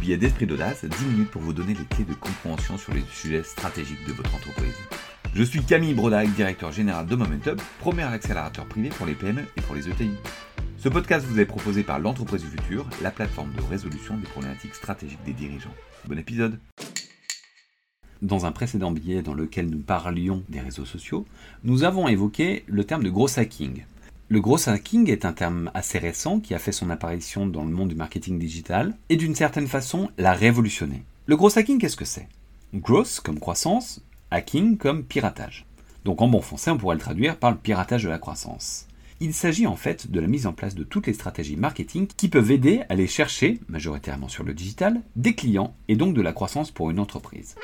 billet d'Esprit d'Audace, 10 minutes pour vous donner les clés de compréhension sur les sujets stratégiques de votre entreprise. Je suis Camille Brodac, directeur général de Momentum, premier accélérateur privé pour les PME et pour les ETI. Ce podcast vous est proposé par l'entreprise du futur, la plateforme de résolution des problématiques stratégiques des dirigeants. Bon épisode. Dans un précédent billet dans lequel nous parlions des réseaux sociaux, nous avons évoqué le terme de gros hacking. Le gros hacking est un terme assez récent qui a fait son apparition dans le monde du marketing digital et d'une certaine façon l'a révolutionné. Le gros hacking, qu'est-ce que c'est ? Growth comme croissance, hacking comme piratage. Donc en bon français, on pourrait le traduire par le piratage de la croissance. Il s'agit en fait de la mise en place de toutes les stratégies marketing qui peuvent aider à aller chercher, majoritairement sur le digital, des clients et donc de la croissance pour une entreprise.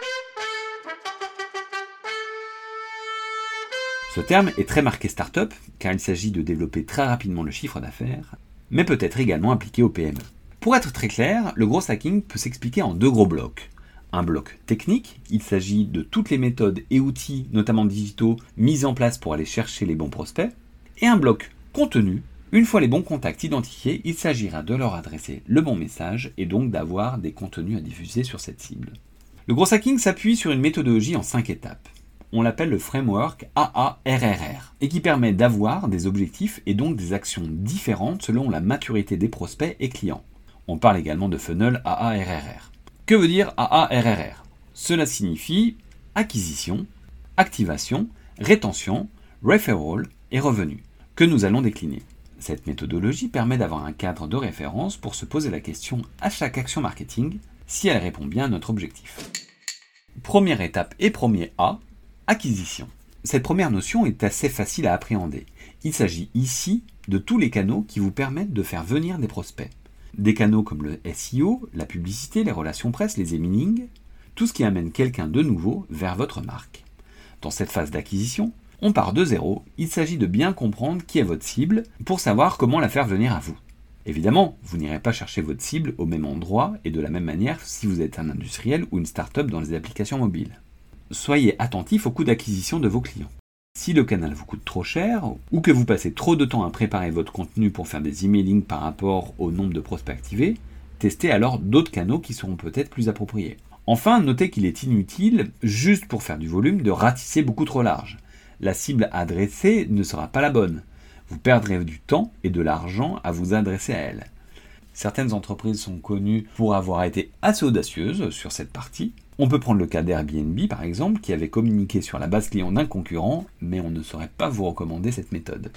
Ce terme est très marqué start-up, car il s'agit de développer très rapidement le chiffre d'affaires, mais peut être également appliqué aux PME. Pour être très clair, le gros hacking peut s'expliquer en deux gros blocs. Un bloc technique, il s'agit de toutes les méthodes et outils, notamment digitaux, mis en place pour aller chercher les bons prospects. Et un bloc contenu, une fois les bons contacts identifiés, il s'agira de leur adresser le bon message et donc d'avoir des contenus à diffuser sur cette cible. Le gros hacking s'appuie sur une méthodologie en 5 étapes. On l'appelle le framework AARRR, et qui permet d'avoir des objectifs et donc des actions différentes selon la maturité des prospects et clients. On parle également de funnel AARRR. Que veut dire AARRR ? Cela signifie acquisition, activation, rétention, referral et revenu, que nous allons décliner. Cette méthodologie permet d'avoir un cadre de référence pour se poser la question à chaque action marketing si elle répond bien à notre objectif. Première étape et premier A, acquisition. Cette première notion est assez facile à appréhender. Il s'agit ici de tous les canaux qui vous permettent de faire venir des prospects. Des canaux comme le SEO, la publicité, les relations presse, les emailing, tout ce qui amène quelqu'un de nouveau vers votre marque. Dans cette phase d'acquisition, on part de zéro, il s'agit de bien comprendre qui est votre cible pour savoir comment la faire venir à vous. Évidemment, vous n'irez pas chercher votre cible au même endroit et de la même manière si vous êtes un industriel ou une start-up dans les applications mobiles. Soyez attentif au coût d'acquisition de vos clients. Si le canal vous coûte trop cher ou que vous passez trop de temps à préparer votre contenu pour faire des emailing par rapport au nombre de prospects activés, testez alors d'autres canaux qui seront peut-être plus appropriés. Enfin, notez qu'il est inutile, juste pour faire du volume, de ratisser beaucoup trop large. La cible adressée ne sera pas la bonne. Vous perdrez du temps et de l'argent à vous adresser à elle. Certaines entreprises sont connues pour avoir été assez audacieuses sur cette partie. On peut prendre le cas d'Airbnb par exemple, qui avait communiqué sur la base client d'un concurrent, mais on ne saurait pas vous recommander cette méthode.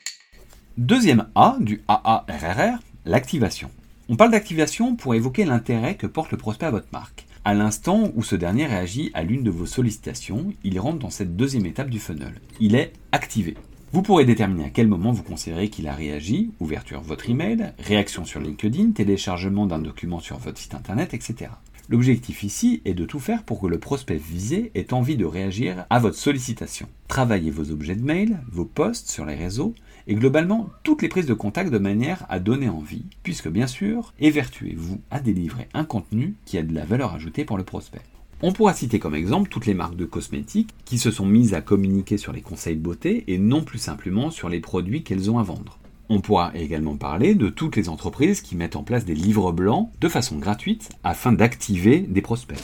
Deuxième A du AARRR, l'activation. On parle d'activation pour évoquer l'intérêt que porte le prospect à votre marque. À l'instant où ce dernier réagit à l'une de vos sollicitations, il rentre dans cette deuxième étape du funnel. Il est activé. Vous pourrez déterminer à quel moment vous considérez qu'il a réagi, ouverture de votre email, réaction sur LinkedIn, téléchargement d'un document sur votre site internet, etc. L'objectif ici est de tout faire pour que le prospect visé ait envie de réagir à votre sollicitation. Travaillez vos objets de mail, vos posts sur les réseaux et globalement toutes les prises de contact de manière à donner envie, puisque bien sûr, évertuez-vous à délivrer un contenu qui a de la valeur ajoutée pour le prospect. On pourra citer comme exemple toutes les marques de cosmétiques qui se sont mises à communiquer sur les conseils de beauté et non plus simplement sur les produits qu'elles ont à vendre. On pourra également parler de toutes les entreprises qui mettent en place des livres blancs de façon gratuite afin d'activer des prospects.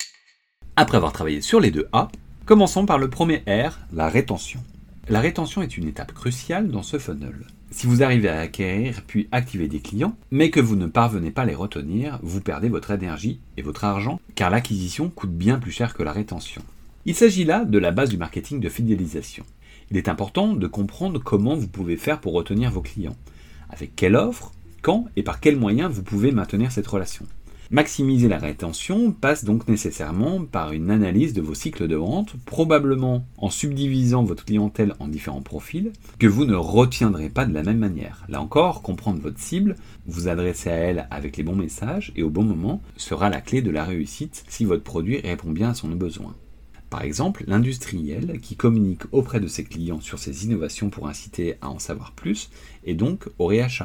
Après avoir travaillé sur les deux A, commençons par le premier R, la rétention. La rétention est une étape cruciale dans ce funnel. Si vous arrivez à acquérir puis activer des clients, mais que vous ne parvenez pas à les retenir, vous perdez votre énergie et votre argent, car l'acquisition coûte bien plus cher que la rétention. Il s'agit là de la base du marketing de fidélisation. Il est important de comprendre comment vous pouvez faire pour retenir vos clients. Avec quelle offre, quand et par quels moyens vous pouvez maintenir cette relation. Maximiser la rétention passe donc nécessairement par une analyse de vos cycles de vente, probablement en subdivisant votre clientèle en différents profils, que vous ne retiendrez pas de la même manière. Là encore, comprendre votre cible, vous adresser à elle avec les bons messages et au bon moment sera la clé de la réussite si votre produit répond bien à son besoin. Par exemple, l'industriel qui communique auprès de ses clients sur ses innovations pour inciter à en savoir plus et donc au réachat.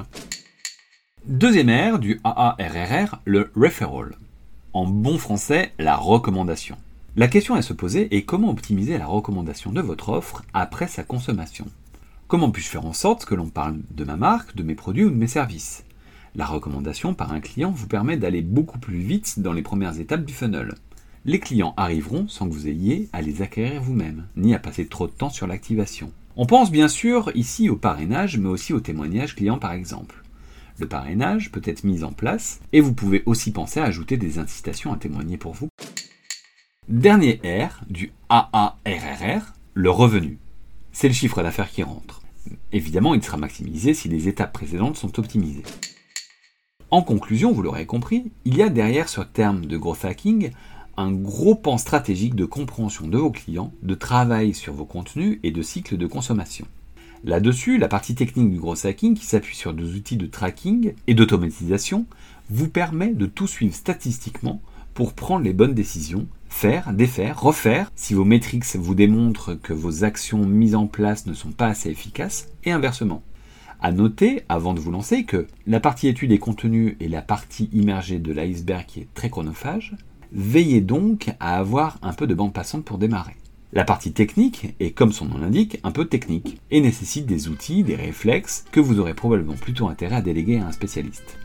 Deuxième R du AARRR, le referral. En bon français, la recommandation. La question à se poser est comment optimiser la recommandation de votre offre après sa consommation. Comment puis-je faire en sorte que l'on parle de ma marque, de mes produits ou de mes services ? La recommandation par un client vous permet d'aller beaucoup plus vite dans les premières étapes du funnel. Les clients arriveront sans que vous ayez à les acquérir vous-même, ni à passer trop de temps sur l'activation. On pense bien sûr ici au parrainage, mais aussi au témoignage client par exemple. Le parrainage peut être mis en place et vous pouvez aussi penser à ajouter des incitations à témoigner pour vous. Dernier R du AARRR, le revenu. C'est le chiffre d'affaires qui rentre. Évidemment, il sera maximisé si les étapes précédentes sont optimisées. En conclusion, vous l'aurez compris, il y a derrière ce terme de growth hacking un gros pan stratégique de compréhension de vos clients, de travail sur vos contenus et de cycle de consommation. Là-dessus, la partie technique du growth hacking, qui s'appuie sur des outils de tracking et d'automatisation, vous permet de tout suivre statistiquement pour prendre les bonnes décisions, faire, défaire, refaire, si vos métriques vous démontrent que vos actions mises en place ne sont pas assez efficaces, et inversement. À noter, avant de vous lancer, que la partie étude des contenus est la partie immergée de l'iceberg qui est très chronophage. Veillez donc à avoir un peu de bande passante pour démarrer. La partie technique est, comme son nom l'indique, un peu technique et nécessite des outils, des réflexes que vous aurez probablement plutôt intérêt à déléguer à un spécialiste.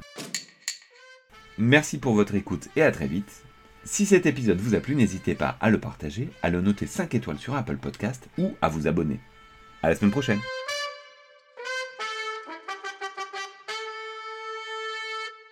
Merci pour votre écoute et à très vite. Si cet épisode vous a plu, n'hésitez pas à le partager, à le noter 5 étoiles sur Apple Podcast ou à vous abonner. À la semaine prochaine.